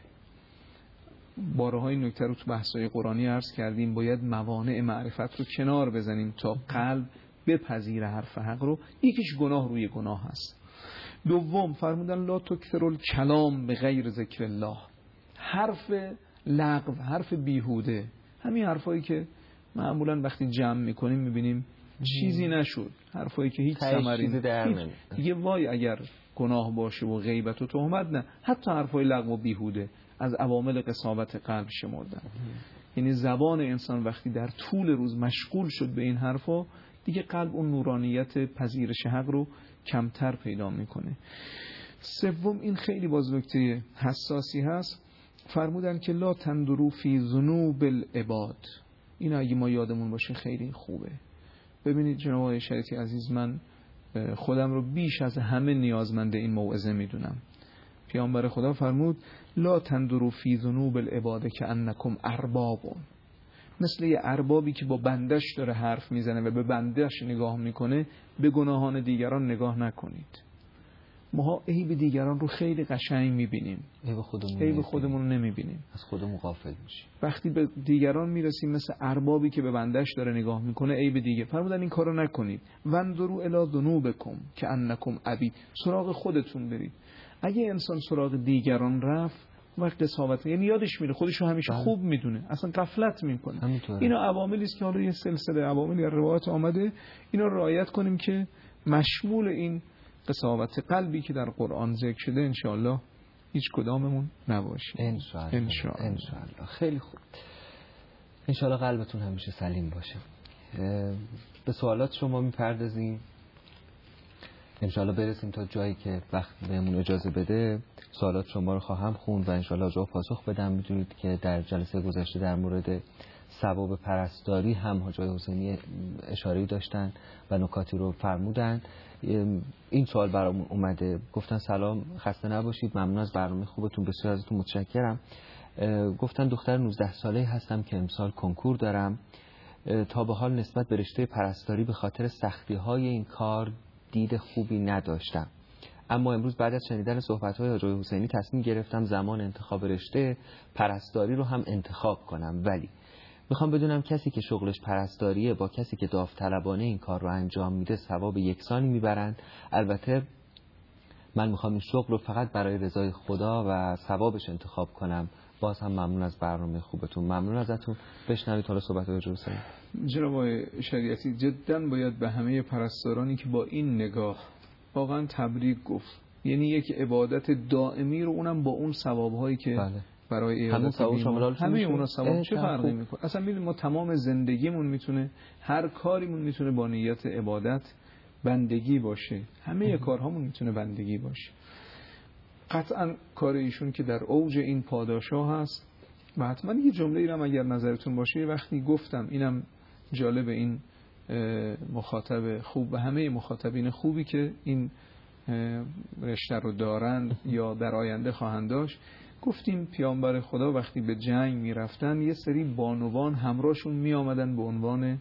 بارها این نکته رو تو بحث‌های قرآنی عرض کردیم، باید موانع معرفت رو کنار بزنیم تا قلب بپذیره حرف حق رو. یکیش گناه روی گناه هست. دوم فرمودن لا تکثر الکلام به غیر ذکر الله، حرف لغو، حرف بیهوده، همین حرفایی که معمولا وقتی جمع میکنیم میبینیم چیزی نشد، حرفایی که هیچ ثمری نمیده. دیگه وای اگر گناه باشه و غیبت و تهمت، نه، حتی حرفای لغو و بیهوده از عوامل قساوت قلب شمردن. یعنی زبان انسان وقتی در طول روز مشغول شد به این حرفا، دیگه قلب اون نورانیت پذیرش حق رو کمتر پیدا میکنه. سوم، این خیلی باز نکته حساسی هست، فرمودن که لا تندرو فی ذنوب العباد. این اگه ما یادمون باشه خیلی خوبه. ببینید جناب آقای شریعتی عزیز، من خودم رو بیش از همه نیازمند این موعظه میدونم. پیامبر خدا فرمود لا تندرو فی ذنوب العباد که انکم اربابون. مثل یه اربابی که با بندش داره حرف میزنه و به بندش نگاه میکنه، به گناهان دیگران نگاه نکنید. ما عیب دیگران رو خیلی قشنگ میبینیم، عیب خودمون عیب خودمون رو نمیبینیم، از خودمون غافل میشیم. وقتی به دیگران میرسیم مثل اربابی که به بندش داره نگاه میکنه، عیب دیگه. فرمودن این کارو نکنید. وانظروا الی ذنوبکم که انکم عبید. سراغ خودتون برید. اگه انسان سراغ دیگران رفت و قساوت، یعنی یادش میره خودش رو همیشه خوب میدونه، اصلا غفلت میکنه. اینا عواملی است که حالا یه سلسله عواملی از روایات آمده، اینا رو رعایت کنیم که مشمول این قساوت قلبی که در قرآن ذکر شده انشاءالله هیچ کداممون نباشیم. انشاءالله. انشاءالله. انشاءالله. خیلی خوب. انشاءالله قلبتون همیشه سلیم باشه. به سوالات شما میپردازیم، انشاءالله برسیم تا جایی که وقت بهمون اجازه بده. سوالات شما رو خواهم خوند و انشاءالله جواب پاسخ بدم. میدونید که در جلسه گذشته در مورد ثواب پرستاری هم حاج آقای حسینی اشاره‌ای داشتن و نکاتی رو فرمودن. این سوال برامون اومده، گفتن سلام، خسته نباشید، ممنون از برنامه خوبتون، بسیار ازتون متشکرم. گفتن دختر نوزده ساله‌ای هستم که امسال کنکور دارم. تا به حال نسبت به رشته پرستاری به خاطر سختی‌های این کار دید خوبی نداشتم، اما امروز بعد از شنیدن صحبت‌های حاج آقای حسینی تصمیم گرفتم زمان انتخاب رشته پرستاری رو هم انتخاب کنم. ولی میخوام بدونم کسی که شغلش پرستاریه با کسی که داوطلبانه این کار رو انجام میده ثواب یکسانی میبرند؟ البته من میخوام این شغل رو فقط برای رضای خدا و ثوابش انتخاب کنم. باز هم ممنون از برنامه خوبتون، ممنون ازتون. بشنوید حالا صحبت‌های حاج حسینی. جناب آقای شریعتی، جداً باید به همه پرستارانی که با این نگاه واقعا تبریک گفت. یعنی یک عبادت دائمی رو، اونم با اون ثواب‌هایی که بله. برای عبادت بیمار، همه اونا ثواب چه فرقی میکنه؟ اصلا میدونید ما تمام زندگیمون میتونه، هر کاریمون میتونه با نیت عبادت بندگی باشه، همه کارهامون میتونه بندگی باشه. قطعا کار ایشون که در اوج این پاداشا هست. و حتما یه جمله ایرم اگر نظرتون باشه وقتی گفتم، اینم جالب این مخاطب خوب و همه مخاطبین خوبی که این رشته رو دارند یا در آینده خواهند داشت، گفتیم پیامبر خدا وقتی به جنگ می رفتن یه سری بانوان همراهشون می آمدن به عنوان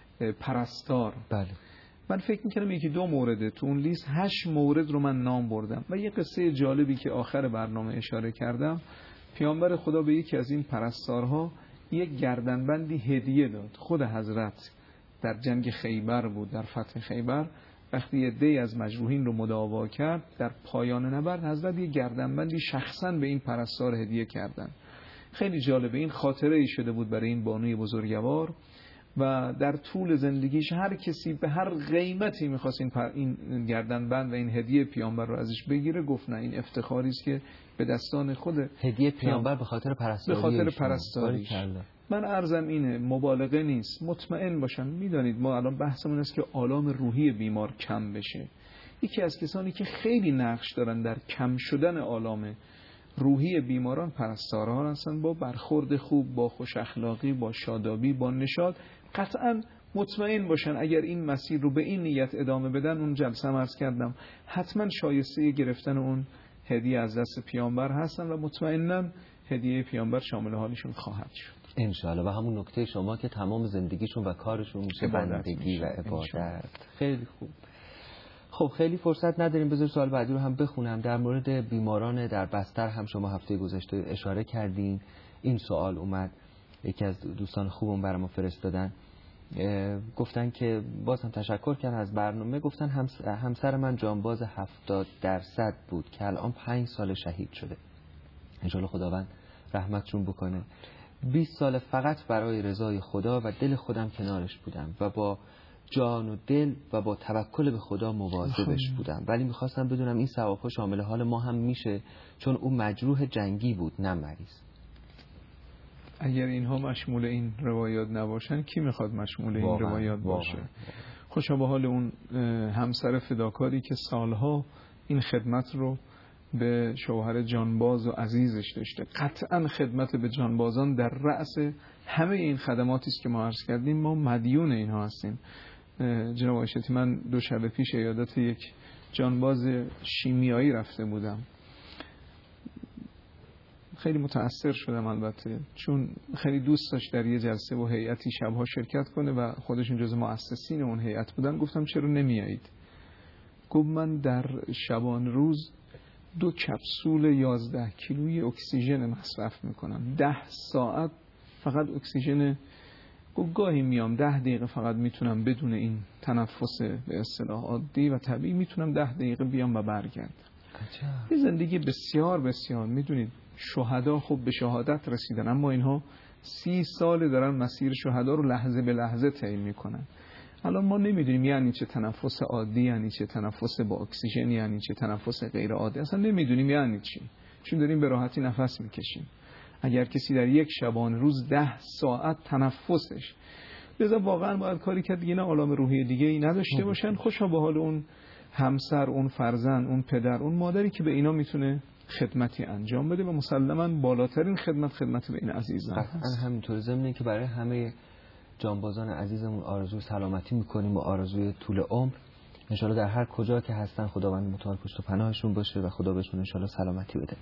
پرستار. بله. من فکر میکنم یکی دو مورده تو اون لیست، هشت مورد رو من نام بردم و یه قصه جالبی که آخر برنامه اشاره کردم، پیامبر خدا به یکی از این پرستارها یک گردنبندی هدیه داد. خود حضرت در جنگ خیبر بود، در فتح خیبر، وقتی عده‌ای از مجروحین رو مداوا کرد در پایان نبرد، حضرت یک گردنبندی شخصا به این پرستار هدیه کردن. خیلی جالبه، این خاطره ای شده بود برای این بانوی بزرگوار و در طول زندگیش هر کسی به هر قیمتی می‌خواست این, این گردنبند و این هدیه پیامبر رو ازش بگیره، گفت نه، این افتخاری است که به دستان خود هدیه پیامبر به خاطر پرستاری، به خاطر پرستاریش. من عرضم اینه، مبالغه نیست، مطمئن باشن. میدانید ما الان بحثمون است که آلام روحی بیمار کم بشه. یکی از کسانی که خیلی نقش دارن در کم شدن آلام روحی بیماران پرستارها هستن، با برخورد خوب، با خوش اخلاقی، با شادابی، با نشاط. قطعا مطمئن باشن اگر این مسیر رو به این نیت ادامه بدن، اون جلسه هم عرض کردم، حتما شایسته گرفتن اون هدیه از دست پیامبر هستن و مطمئناً هدیه پیامبر شامل حالشون خواهد شد انشاءالله. و همون نکته شما که تمام زندگیشون و کارشون میشه بندگی و عبادت. خیلی خوب. خب خیلی فرصت نداریم، بذار سوال بعدی رو هم بخونم. در مورد بیماران در بستر هم شما هفته گذشته اشاره کردین. این سوال اومد، یکی از دوستان خوبم برام فرستادن، گفتن که باز هم تشکر کردن از برنامه. گفتن همسر من جانباز هفتاد درصد بود که الان پنج سال شهید شده، انشالله خداوند رحمتشون بکنه. بیست سال فقط برای رضای خدا و دل خودم کنارش بودم و با جان و دل و با توکل به خدا مواظبش بودم، ولی میخواستم بدونم این ثواب‌ها شامل حال ما هم میشه، چون او مجروح جنگی بود نه مریض. اگر اینها مشمول این روایات نباشن کی میخواد مشمول این روایات باشه؟ خوشا به حال اون همسر فداکاری که سالها این خدمت رو به شوهر جانباز و عزیزش داشته. قطعا خدمت به جانبازان در رأس همه این خدماتی است که ما عرض کردیم، ما مدیون اینها هستیم. جناب آقایشتی، من دو شب پیش عیادت یک جانباز شیمیایی رفته بودم، خیلی متأثر شدم البته، چون خیلی دوست داشت در یه جلسه و هیئتی شبها شرکت کنه و خودشون جز مؤسسین اون هیئت بودن. گفتم چرا نمیایید؟ گفت من در شبان روز دو کپسول یازده کیلویی اکسیژن مصرف میکنم، ده ساعت فقط اکسیژن. گفت گاهی میام ده دقیقه فقط میتونم بدون این تنفس به اصطلاح عادی و طبیعی میتونم ده دقیقه بیام و برگردم. یه زندگی بسیار بسیار، میدونید شهدا خب به شهادت رسیدن، اما اینها سی سال دارن مسیر شهدا رو لحظه به لحظه طی میکنن. الان ما نمیدونیم یعنی چه تنفس عادی، یعنی چه تنفس با اکسیژن، یعنی چه تنفس غیر عادی، اصلا نمیدونیم یعنی چی، چون داریم به راحتی نفس میکشیم. اگر کسی در یک شبانه روز ده ساعت تنفسش، لذا واقعا باید کاری کرد دیگه، نه علائم روحی دیگه ای نداشته باشن. خوشا به حال اون همسر، اون فرزند، اون پدر، اون مادری که به اینا میتونه خدمتی انجام بده و مسلماً بالاترین خدمت خدمت به این عزیزان هست. همینطور ضمن که برای همه جانبازان عزیزمون آرزوی سلامتی میکنیم و آرزوی طول عمر. انشالله در هر کجا که هستن خداوند متعال پشت و پناهشون باشه و خدا بهشون انشالله سلامتی بده.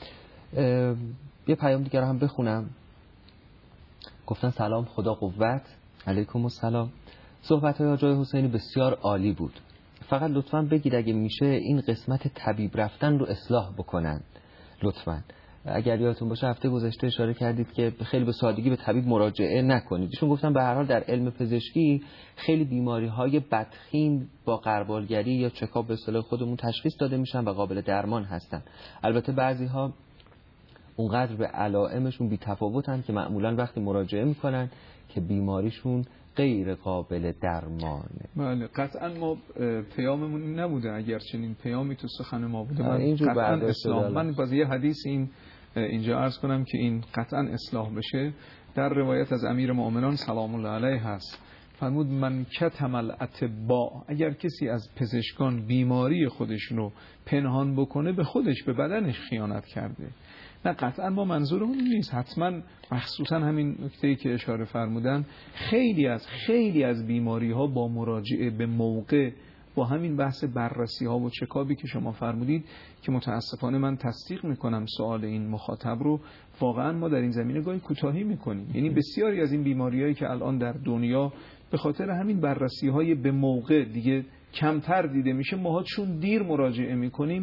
یه پیام دیگر هم بخونم. گفتن سلام، خدا قوت. علیکم السلام. صحبت های آقای حسینی بسیار عالی بود، فقط لطفاً بگید اگه میشه این قسمت طبیب رفتن رو اصلاح بکنن لطفاً. اگر یادتون باشه هفته گذشته اشاره کردید که خیلی به سادگی به طبیب مراجعه نکنید. ایشون گفتن به هر حال در علم پزشکی خیلی بیماری‌های بدخیم با غربالگری یا چکاپ به اصطلاح خودمون تشخیص داده میشن و قابل درمان هستن. البته بعضی‌ها اونقدر به علائمشون بی‌تفاوتن که معمولاً وقتی مراجعه میکنن که بیماریشون غیر قابل درمانه. بله قطعا ما پیاممون این نبوده، اگر چنین پیامی تو سخن ما بوده من قطعا اصلاح، من باز یه حدیث این اینجا عرض کنم که این قطعا اصلاح بشه. در روایت از امیر مؤمنان سلام الله علیه هست، فرمود من کتم الاطباء، اگر کسی از پزشکان بیماری خودش رو پنهان بکنه به خودش، به بدنش خیانت کرده. نه قطعا ما منظورمون نیست، حتما مخصوصا همین نکته‌ای که اشاره فرمودن، خیلی از خیلی از بیماری ها با مراجعه به موقع، با همین بحث بررسی ها و چکابی که شما فرمودید که متاسفانه من تصدیق میکنم سوال این مخاطب رو، واقعا ما در این زمینه گاهی کوتاهی میکنیم. یعنی بسیاری از این بیماریایی که الان در دنیا به خاطر همین بررسی های به موقع دیگه کمتر دیده میشه، ماها چون دیر مراجعه میکنیم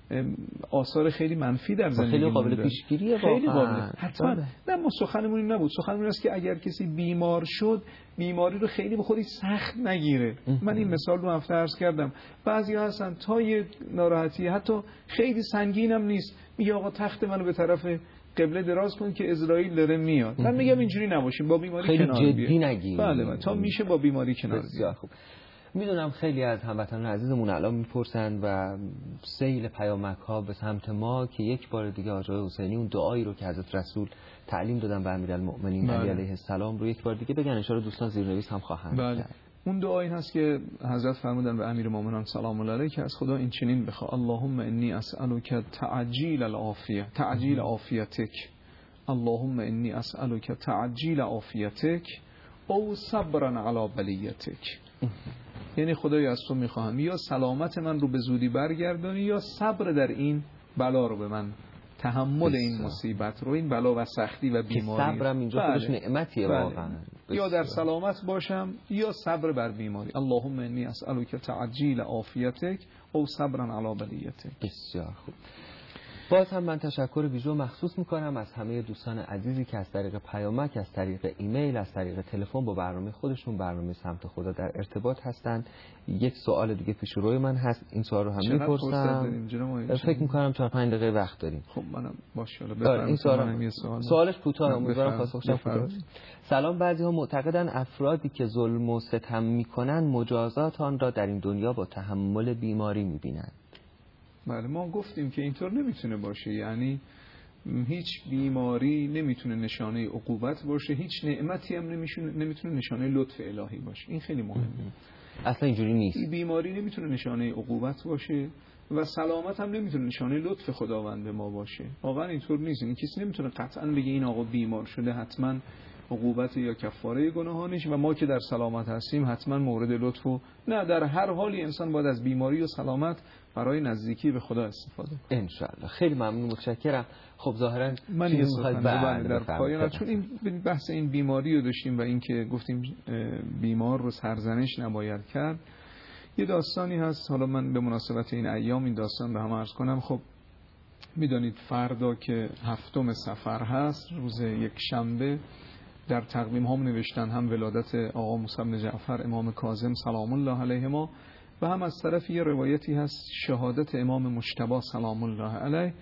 آثار خیلی منفی در زندگی خیلی قابل پیشگیریه، خیلی قابل حتما. نه ما سخنمون این نبود، سخنمون است که اگر کسی بیمار شد بیماری رو خیلی به خودی سخت نگیره. من این مثال رو هفته عرض کردم، بعضیا هستن تا یه ناراحتی حتی خیلی سنگینم نیست میگه آقا تخت منو به طرف قبله دراز کن که اسرائیل داره میاد. من میگم اینجوری نباشیم، با بیماری کنار بیایم، خیلی جدی نگیریم. بله بله تا میشه با بیماری کنار بیایم. خوب. میدونم خیلی از هموطنان عزیزمون الان میپرسند و سیل پیامک ها به سمت ما که یک بار دیگه آقای حسینی اون دعایی رو که حضرت رسول تعلیم دادن به امیرالمؤمنین علی علیه السلام رو یک بار دیگه بگن، ان شاءالله دوستان زیرنویس هم خواهند کرد. اون دعایی هست که حضرت فرمودن به امیرالمؤمنین سلام الله علیه که از خدا این چنین بخواه: اللهم انی اسالک تعجیل العافیه تعجیل عافیتک، اللهم انی اسالک تعجیل عافیتک او صبرا علی بلیتک. یعنی خدای از تو میخواهم یا سلامت من رو به زودی برگردانی یا صبر در این بلا رو به من، تحمل این مصیبت رو، این بلا و سختی و بیماری. صبرم اینجا خودش نعمتیه واقعا. یا در سلامت باشم یا صبر بر بیماری. اللهم انی اسالک تعجیل عافیتک او صبرا علی بلیتک. بسیار خوب. باز هم من تشکر ویژه مخصوص میکنم از همه دوستان عزیزی که از طریق پیامک، از طریق ایمیل، از طریق تلفن با برنامه خودشون، برنامه سمت خدا در ارتباط هستند. یک سوال دیگه پیش روی من هست، این سوال رو هم میپرسم. فکر میکنم چهار پنج دقیقه وقت داریم. خب منم باشه بفرمایید. این سوال سوال سوالش کوتاه، امیدوارم پاسخش خوب. سلام، بعضی ها معتقدن افرادی که ظلم و ستم میکنن مجازات آن را در این دنیا با تحمل بیماری میبینند. بله ما گفتیم که اینطور نمیتونه باشه، یعنی هیچ بیماری نمیتونه نشانه عقوبت باشه، هیچ نعمتی هم نمیتونه نشانه لطف الهی باشه. این خیلی مهمه. اصلا اینجوری نیست. این بیماری نمیتونه نشانه عقوبت باشه و سلامت هم نمیتونه نشانه لطف خداوند ما باشه. واقعا اینطور نیست. این کسی نمیتونه قطعا بگه این آقا بیمار شده حتما عقوبت یا کفاره گناهانش و ما که در سلامت هستیم حتما مورد لطف و نه. در هر حالی انسان باید از بیماری و سلامت برای نزدیکی به خدا استفاده کنه. ان شاء الله. خیلی ممنون، متشکرم. خب ظاهرا من یه سخن در پایان، چون این بحث این بیماری رو داشتیم و اینکه گفتیم بیمار رو سرزنش نباید کرد، یه داستانی هست. حالا من به مناسبت این ایام این داستان رو هم عرض کنم. خب میدانید فردا که هفتم صفر هست، روز یک شنبه، در تقویم هم نوشتن هم ولادت آقا موسی بن جعفر امام کاظم سلام الله علیهما و هم از طرف یه روایتی هست شهادت امام مجتبی سلام الله علیه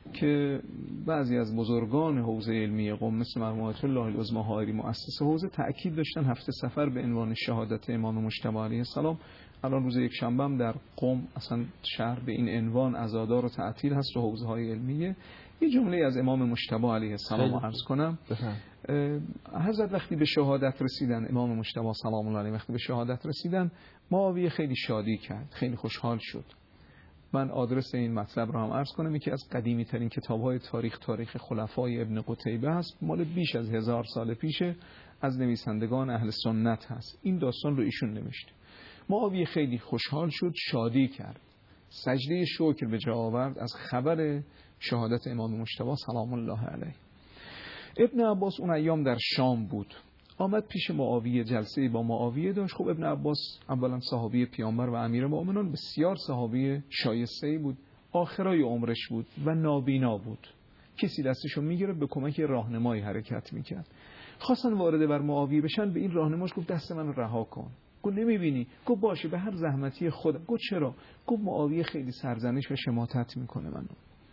که بعضی از بزرگان حوزه علمی قم مثل مرحوم آیت الله العظمی حائری مؤسس حوزه تأکید داشتن هفته صفر به عنوان شهادت امام مجتبی علیه السلام. الان روز یک شنبه هم در قم اصلا شهر به این عنوان عزادار و تعطیل هست و حوزه های علمیه. یه جمله از امام مجتبی علیه السلام عرض کنم. حضرت وقتی به شهادت رسیدن، امام مجتبی سلام الله علیه وقتی به شهادت رسیدن، معاویه خیلی شادی کرد، خیلی خوشحال شد. من آدرس این مطلب رو هم عرض کنم. یکی از قدیمی ترین کتاب‌های تاریخ تاریخ خلفای ابن قتیبه هست، مال بیش از هزار سال پیشه، از نویسندگان اهل سنت هست. این داستان رو ایشون نوشته. معاویه خیلی خوشحال شد، شادی کرد، سجده شکر به جا آورد از خبر شهادت امام مجتبی سلام الله علیه. ابن عباس اون ایام در شام بود، آمد پیش معاویه، جلسه با معاویه داشت. خب ابن عباس اولا صحابی پیامبر و امیر مؤمنان، بسیار صحابی شایسته‌ای بود، آخرای عمرش بود و نابینا بود. کسی دستشو میگیره به کمک راهنمایی حرکت میکرد. خواستن وارد بر معاویه بشن، به این راهنماش گفت دست منو رها کن. گفت نمیبینی؟ گفت باشه به هر زحمتی خودم. گفت چرا؟ گفت معاویه خیلی سرزنش و شماتت میکنه منو.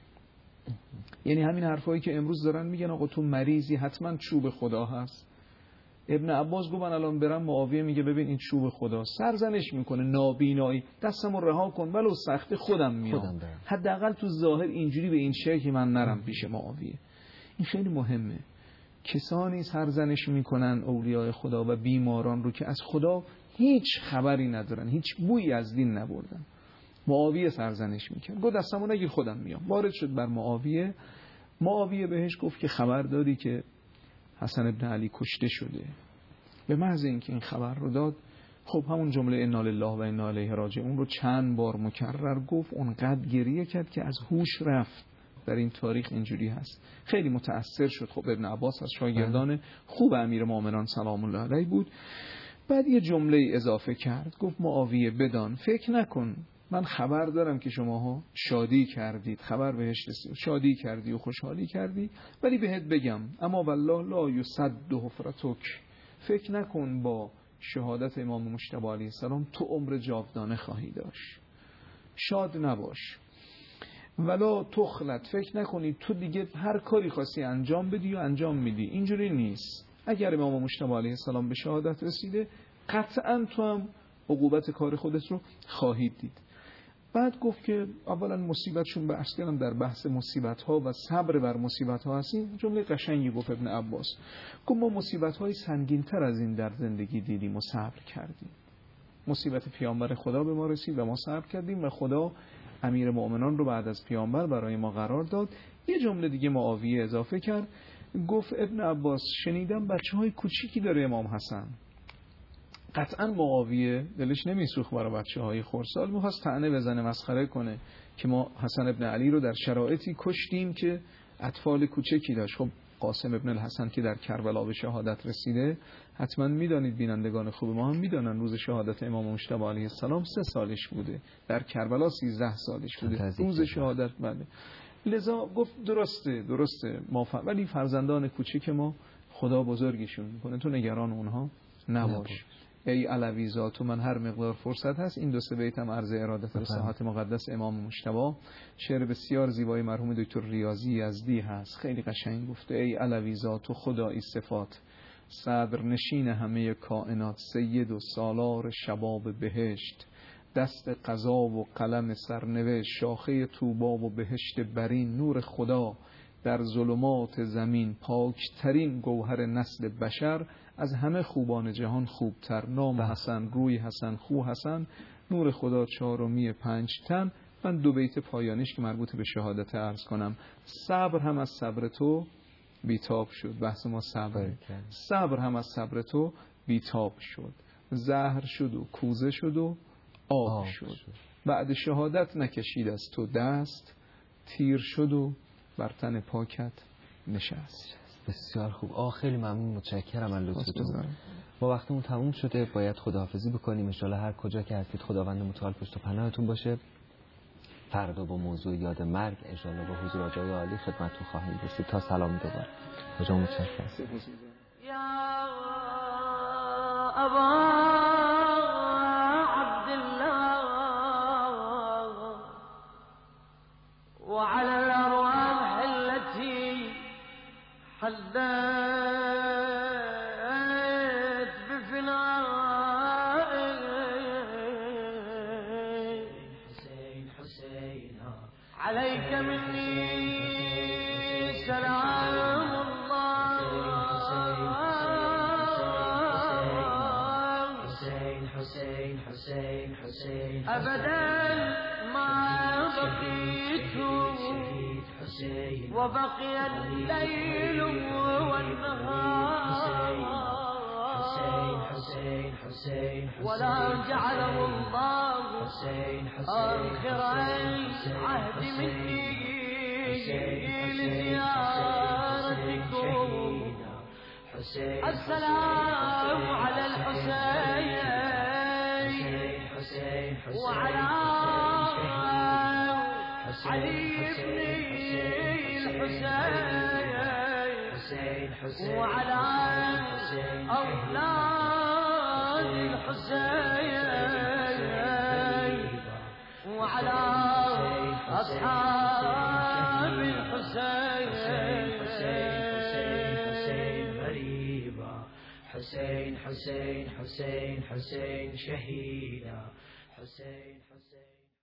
یعنی همین حرفایی که امروز دارن میگن آقا تو مریضی حتما چوب خدا هست. ابن عباس گفت من الان برم، معاویه میگه ببین این چوب خدا، سرزنش میکنه، نابینایی، دستمو رها کن ولو سخت خودم میام، حداقل تو ظاهر اینجوری به این شکل من نرم پیش معاویه. این خیلی مهمه. کسانی سرزنش میکنن اولیاء خدا و بیماران رو که از خدا هیچ خبری ندارن، هیچ بویی از دین نبردن. معاویه سرزنش میکرد، گفت دستمو نگیر خودم میام. وارد شد بر معاویه، معاویه بهش گفت که خبر دادی که حسن ابن علی کشته شده. به محض اینکه این خبر رو داد، خب همون جمله انا لله و انا الیه راجعون رو چند بار مکرر گفت، اونقدر گریه کرد که از هوش رفت. در این تاریخ اینجوری هست. خیلی متأثر شد. خب ابن عباس از شاگردان خوب امیرالمومنین سلام الله علیه بود. بعد یه جمله اضافه کرد، گفت معاویه بدان، فکر نکن من خبر دارم که شماها شادی کردید، خبر بهش رسید، شادی کردی و خوشحالی کردی، ولی بهت بگم اما والله لا یسد حفرتک، فکر نکن با شهادت امام مجتبی علیه السلام تو عمر جاودانه خواهی داشت، شاد نباش. ولا تخلط، فکر نکنی تو دیگه هر کاری خواستی انجام بدی و انجام میدی، اینجوری نیست. اگر امام مجتبی علیه السلام به شهادت رسیده، قطعا تو هم عقوبت کار خودت رو خواهید دید. بعد گفت که اولا مصیبتشون به عرض کردم در بحث مصیبت ها و صبر بر مصیبت ها هستیم. جمله قشنگی گفت ابن عباس، گفت ما مصیبت های سنگین تر از این در زندگی دیدیم و صبر کردیم. مصیبت پیامبر خدا به ما رسید و ما صبر کردیم و خدا امیر مؤمنان رو بعد از پیامبر برای ما قرار داد. یه جمله دیگه معاویه اضافه کرد، گفت ابن عباس شنیدم بچه های کوچیکی داره امام حسن. قطعا معاویه دلش نمیسوخت برای بچه های خردسال، میخواست طعنه بزنه، مسخره کنه که ما حسن ابن علی رو در شرایطی کشتیم که اطفال کوچکی داشت. خب قاسم ابن الحسن که در کربلا به شهادت رسیده، حتما میدانید، بینندگان خوب ما هم میدانن، روز شهادت امام مجتبی علیه السلام سه سالش بوده، در کربلا سیزده سالش بوده روز شهادت. بله، لذا گفت درسته درسته ما ف... ولی فرزندان کوچک ما خدا بزرگشون میکنه، تو نگران اونها نباش. ای علوی ذات، من هر مقدار فرصت هست این دو سه بیتم عرض ارادت رسالت مقدس امام مجتبی، شعر بسیار زیبای مرحوم دکتر ریاضی یزدی هست، خیلی قشنگ گفته. ای علوی ذات و خدایی صفات، صدر نشین همه کائنات، سید و سالار شباب بهشت، دست قضا و قلم سرنوشت، شاخه طوبا و بهشت برین، نور خدا در ظلمات زمین، پاکترین گوهر نسل بشر، از همه خوبان جهان خوبتر، نام حسن، روی حسن، خو حسن، نور خدا چهارمی پنج تن. من دو بیت پایانیش که مربوط به شهادت عرض کنم. صبر هم از صبر تو بیتاب شد، بحث ما صبر، صبر هم از صبر تو بیتاب شد، زهر شد و کوزه شد و آب, آب شد. شد بعد شهادت نکشید از تو دست، تیر شد و بر تن پاکت نشست. بسیار خوب. آه خیلی ممنون، متشکرم از لطفتون. ما وقتمون تموم شده، باید خداحافظی بکنیم. ان شاءالله هر کجا که هستید خداوند متعال پشت و پناهتون باشه. فردا با موضوع یاد مرگ ان شاءالله با حضور آقای عالی خدمتتون خواهیم رسید. تا سلام دوباره. خدا متشکرم. یا ابا وعلى الأرواح التي حدت بفنائك حسين حسين عليك مني سلام الله حسين حسين حسين حسين أبدا ما بقيت وبقي الليل والنهار ولا جعله الله آخر عهد مني لزيارتكم. السلام على الحسين وعلى علي بن الحسين وعلى أولاد الحسين وعلى أصحاب الحسين. حسين حسين حسين حسين شهيدا حسين حسين